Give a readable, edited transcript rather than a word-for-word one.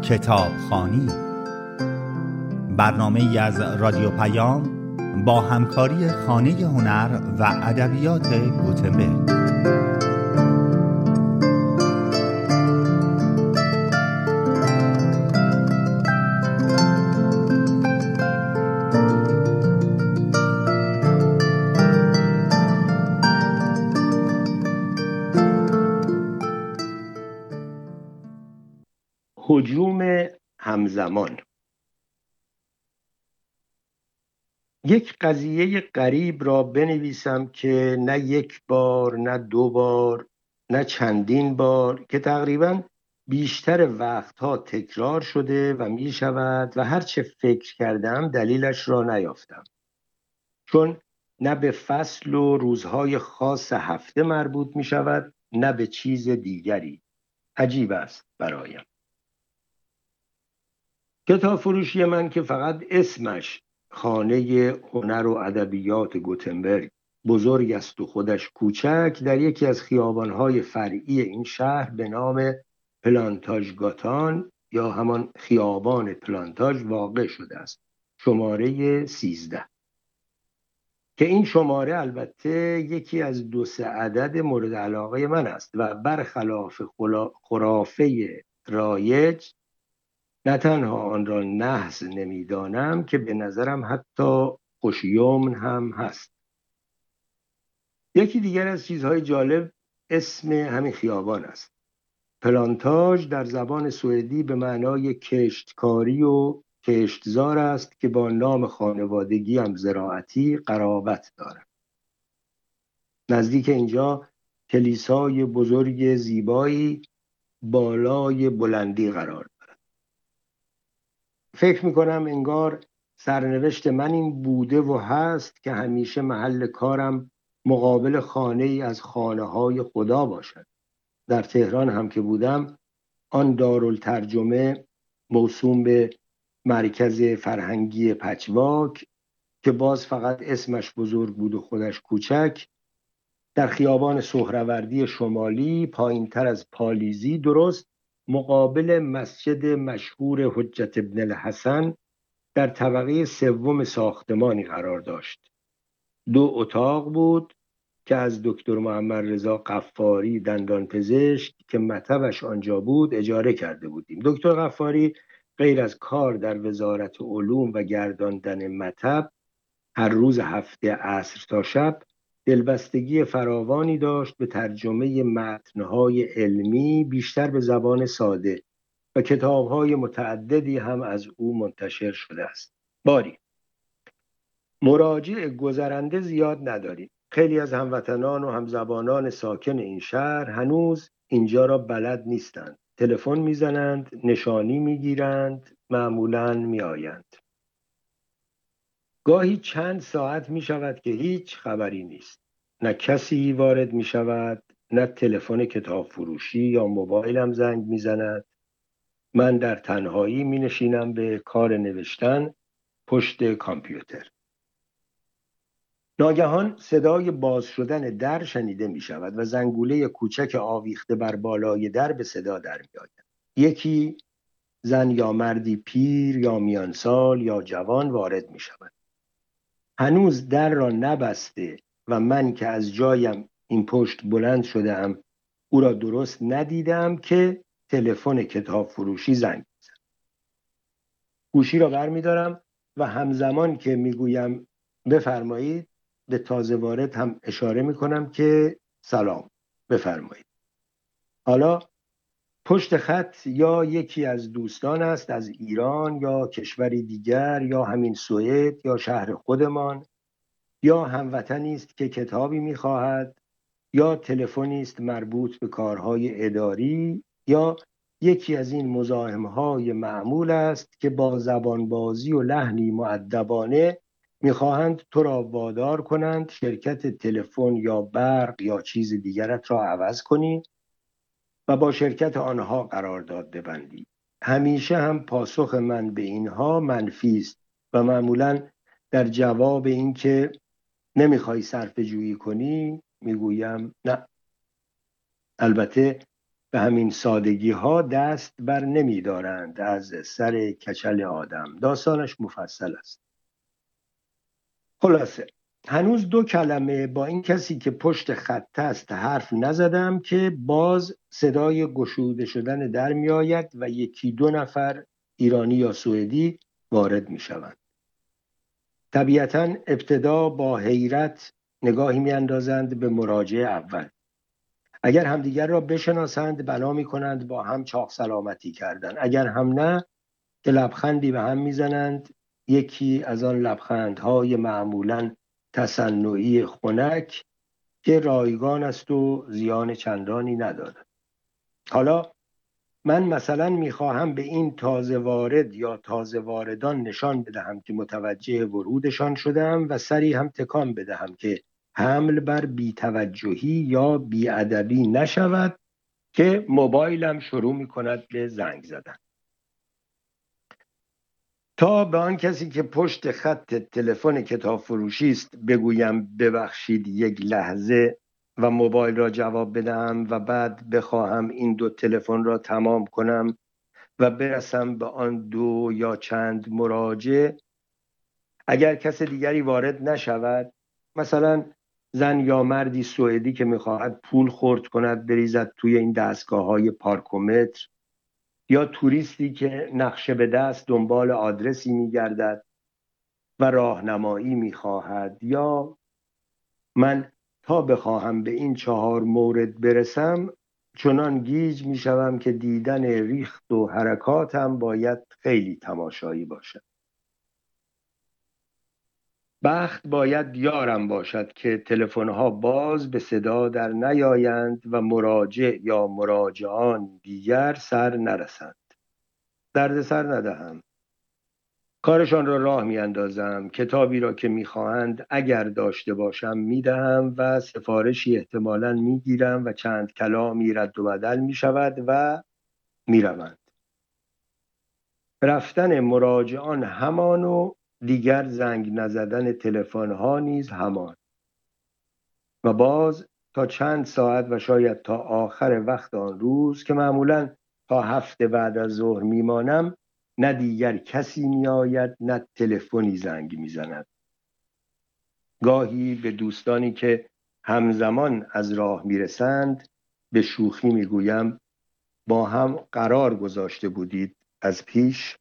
کتابخوانی، برنامه‌ای از رادیو پیام با همکاری خانه هنر و ادبیات گوتنبرگ. هجوم همزمان. یک قضیه غریب را بنویسم که نه یک بار، نه دو بار، نه چندین بار، که تقریباً بیشتر وقتها تکرار شده و می شود و هرچه فکر کردم دلیلش را نیافتم، چون نه به فصل و روزهای خاص هفته مربوط می شود نه به چیز دیگری. عجیب است برایم. کتاب فروشی من که فقط اسمش خانه هنر و ادبیات گوتنبرگ بزرگ است و خودش کوچک، در یکی از خیابانهای فرعی این شهر به نام پلانتاژگاتان یا همان خیابان پلانتاژ واقع شده است، شماره 13، که این شماره البته یکی از 2-3 عدد مورد علاقه من است و برخلاف خرافه رایج نه تنها آن را نحس نمیدانم که به نظرم حتی خوشیمن هم هست. یکی دیگر از چیزهای جالب اسم همین خیابان است. پلانتاژ در زبان سوئدی به معنای کشتکاری و کشتزار است که با نام خانوادگی هم زراعتی قرابت دارد. نزدیک اینجا کلیسای بزرگ زیبایی بالای بلندی قرار دارد. فکر میکنم انگار سرنوشت من این بوده و هست که همیشه محل کارم مقابل خانه ای از خانه های خدا باشد. در تهران هم که بودم، آن دارالترجمه موسوم به مرکز فرهنگی پچواک که باز فقط اسمش بزرگ بود و خودش کوچک، در خیابان سهروردی شمالی پایین تر از پالیزی، درست مقابل مسجد مشهور حجت ابن الحسن، در طبقه 3 ساختمانی قرار داشت. 2 اتاق بود که از دکتر محمد رضا غفاری دندانپزشک که مطبش آنجا بود اجاره کرده بودیم. دکتر غفاری غیر از کار در وزارت علوم و گرداندن مطب هر روز هفته عصر تا شب دلبستگی فراوانی داشت به ترجمه متن‌های علمی، بیشتر به زبان ساده، و کتاب‌های متعددی هم از او منتشر شده است. باری مراجع گذرنده زیاد نداریم. خیلی از هموطنان و همزبانان ساکن این شهر هنوز اینجا را بلد نیستند. تلفن میزنند، نشانی میگیرند، معمولاً میآیند. گاهی چند ساعت می شود که هیچ خبری نیست. نه کسی وارد می شود، نه تلفن کتاب فروشی یا موبایلم زنگ می زند. من در تنهایی می نشینم به کار نوشتن پشت کامپیوتر. ناگهان صدای باز شدن در شنیده می شود و زنگوله کوچک آویخته بر بالای در به صدا در می آید. یکی زن یا مردی پیر یا میانسال یا جوان وارد می شود. هنوز در را نبسته و من که از جایم این پشت بلند شدم او را درست ندیدم که تلفن کتاب فروشی زنگ می‌زند. گوشی را برمی‌دارم و همزمان که میگویم بفرمایید به تازه وارد هم اشاره می‌کنم که سلام بفرمایید. حالا پشت خط یا یکی از دوستان است از ایران یا کشوری دیگر یا همین سوئد یا شهر خودمان، یا هموطنی است که کتابی می‌خواهد، یا تلفنی است مربوط به کارهای اداری، یا یکی از این مزاحم‌های معمول است که با زبانبازی و لحنی مؤدبانه می‌خواهند تو را وادار کنند شرکت تلفن یا برق یا چیز دیگرت را عوض کنی و با شرکت آنها قرارداد ببندی. همیشه هم پاسخ من به اینها منفی است و معمولاً در جواب این که نمیخوای صرفه جویی کنی میگویم نه. البته به همین سادگی ها دست بر نمی دارند از سر کچل آدم. داستانش مفصل است. خلاصه هنوز 2 کلمه با این کسی که پشت خط است حرف نزدم که باز صدای گشوده شدن در می آید و 1-2 نفر ایرانی یا سوئدی وارد می شوند. طبیعتاً ابتدا با حیرت نگاهی می اندازند به مراجع اول. اگر همدیگر را بشناسند بنا می کنند با هم چاق سلامتی کردن. اگر هم نه که لبخندی به هم می زنند، یکی از آن لبخندهای معمولاً تصنعی خنک که رایگان است و زیان چندانی ندارد. حالا من مثلا میخواهم به این تازه وارد یا تازه واردان نشان بدهم که متوجه ورودشان شدم و سری هم تکان بدهم که حمل بر بی‌توجهی یا بی‌ادبی نشود که موبایلم شروع میکند به زنگ زدن. تا به آن کسی که پشت خط تلفن کتاب فروشی است بگویم ببخشید یک لحظه و موبایل را جواب بدم و بعد بخواهم این 2 تلفن را تمام کنم و برسم به آن 2 یا چند مراجع، اگر کس دیگری وارد نشود، مثلا زن یا مردی سوئدی که میخواهد پول خرد کند بریزد توی این دستگاه‌های پارکومتر، یا توریستی که نقشه به دست دنبال آدرسی میگردد و راهنمایی میخواهد، یا من تا بخواهم به این 4 مورد برسم چنان گیج میشوم که دیدن ریخت و حرکاتم باید خیلی تماشایی باشد. بخت باید یارم باشد که تلفن‌ها باز به صدا در نیایند و مراجع یا مراجعان دیگر سر نرسند. درد سر ندهم. کارشان را راه میاندازم. کتابی را که میخواهند اگر داشته باشم میدهم و سفارشی احتمالاً میگیرم و چند کلامی رد و بدل میشود و میروند. رفتن مراجعان همان و دیگر زنگ نزدن تلفن‌ها نیز همان. و باز تا چند ساعت و شاید تا آخر وقت آن روز که معمولاً تا 7 بعد از ظهر میمانم، نه دیگر کسی میآید نه تلفنی زنگ میزند. گاهی به دوستانی که همزمان از راه میرسند به شوخی میگویم با هم قرار گذاشته بودید از پیش؟